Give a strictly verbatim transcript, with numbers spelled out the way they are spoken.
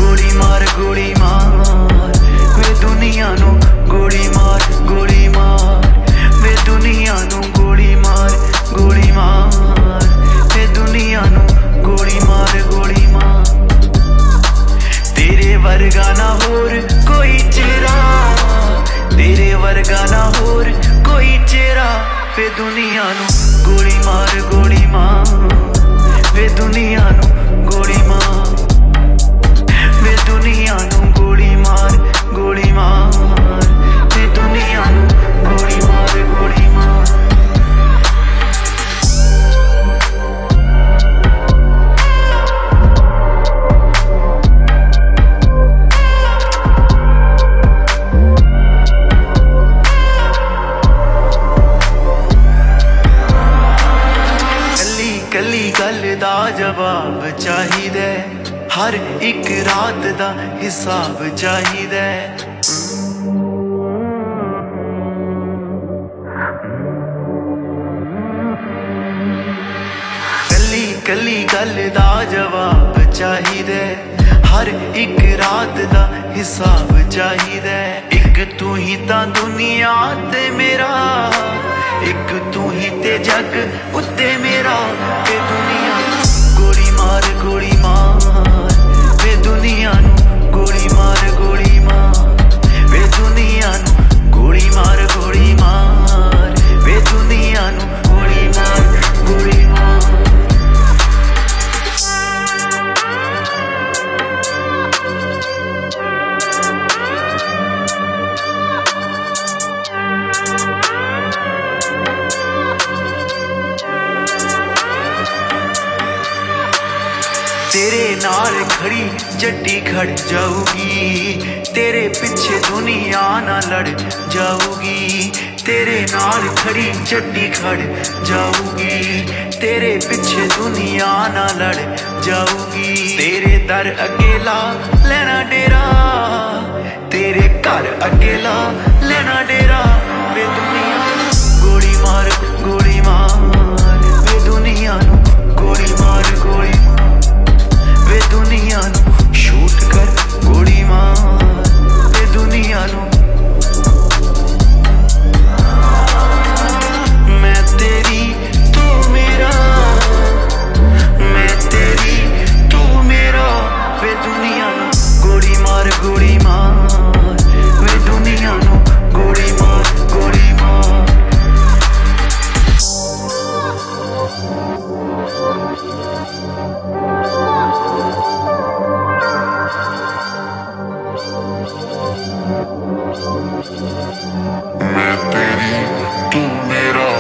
गोली मार गोली मार वे दुनिया नू गोली मार गोली मार वे दुनिया नू गोली मार गोली मार वे दुनिया नू गोली मार गोली मार तेरे वर्गा ना होर कोई चेहरा तेरे वर्गा ना होर कोई चेहरा वे दुनिया नू गोली मार गोली मार वे दुनिया नू गोली मार वे दुनिया नू गोली मार गोली मार वे दुनिया नू गोली मार गोली मार कली गल दा जवाब चाहिदा हर एक रात दा हिसाब चाहिदा कली कली गल दा जवाब चाहिदा हर एक रात दा हिसाब चाहिदा एक तू ही ता दुनिया ते मेरा एक तू ही ते जग उत्ते मेरा वे दुनिया गोली मार गोली मार वे दुनिया नू गोली मार गोली मार वे दुनिया नू गोली मार गोली मार वे दुनिया नू गोली मार गोली मार तेरे नाल खड़ी जड्डी खड़ जाऊगी तेरे पीछे दुनिया ना लड़ जाऊगी तेरे नाल खड़ी जड्डी खड़ जाऊगी तेरे पीछे दुनिया ना लड़ जाऊगी तेरे दर अकेला लेना डेरा तेरे घर अकेला लेना डेरा वे दुनिया गोली मार गोली मार वे दुनिया नू गोली मार गोली वे दुनिया नू शूट कर गोली मार वे दुनिया नू मैं तेरी तू मेरा मैं तेरी तू मेरा वे दुनिया नू गोली मार गोली मार वे दुनिया नू गोली मार गोली मार मैं तेरी तू मेरा